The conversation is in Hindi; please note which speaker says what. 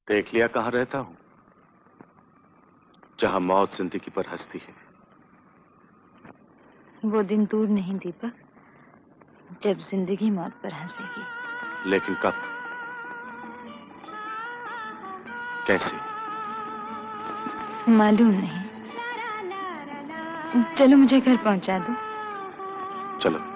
Speaker 1: देख लिया कहां रहता हूं, जहां मौत जिंदगी पर हंसती है।
Speaker 2: वो दिन दूर नहीं दीपक, जब जिंदगी मौत पर हंसेगी।
Speaker 1: लेकिन कब, कैसे?
Speaker 2: मालूम नहीं। चलो मुझे घर पहुंचा दो।
Speaker 1: चलो।